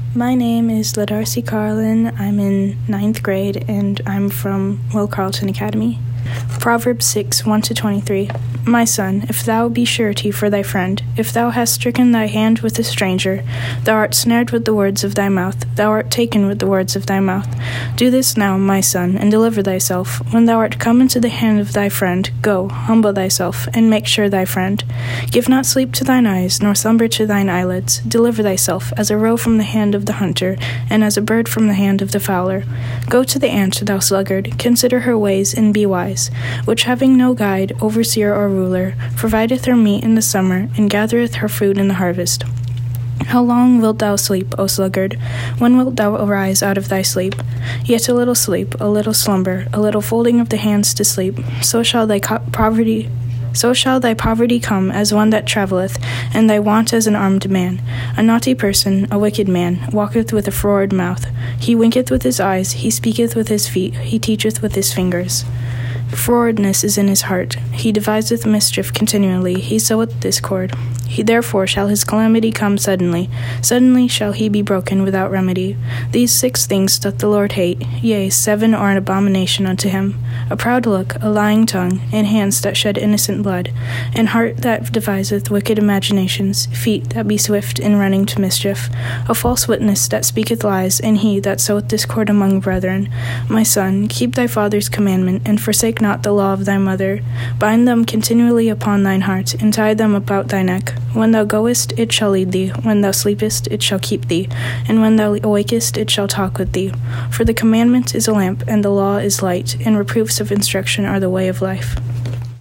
My name is Ladarcy Carlin. I'm in 9th grade, and I'm from Will Carleton Academy. Proverbs 6, 1-23. My son, if thou be surety for thy friend, if thou hast stricken thy hand with a stranger, thou art snared with the words of thy mouth, thou art taken with the words of thy mouth. Do this now, my son, and deliver thyself. When thou art come into the hand of thy friend, go, humble thyself, and make sure thy friend. Give not sleep to thine eyes, nor slumber to thine eyelids. Deliver thyself, as a roe from the hand of the hunter, and as a bird from the hand of the fowler. Go to the ant, thou sluggard, consider her ways, and be wise, which having no guide, overseer, or ruler, provideth her meat in the summer, and gathereth her food in the harvest. How long wilt thou sleep, O sluggard? When wilt thou arise out of thy sleep? Yet a little sleep, a little slumber, a little folding of the hands to sleep, so shall thy poverty come as one that travelleth, and thy want as an armed man. A naughty person, a wicked man, walketh with a froward mouth. He winketh with his eyes, he speaketh with his feet, he teacheth with his fingers. Frowardness is in his heart. He deviseth mischief continually. He soweth discord. Therefore shall his calamity come suddenly. Suddenly shall he be broken without remedy. These 6 things doth the Lord hate. Yea, 7 are an abomination unto him: a proud look, a lying tongue, and hands that shed innocent blood, and heart that deviseth wicked imaginations, feet that be swift in running to mischief, a false witness that speaketh lies, and he that soweth discord among brethren. My son, keep thy father's commandment, and forsake not the law of thy mother. Bind them continually upon thine heart, and tie them about thy neck. When thou goest, it shall lead thee. When thou sleepest, it shall keep thee. And when thou awakest, it shall talk with thee. For the commandment is a lamp, and the law is light, and reproofs of instruction are the way of life.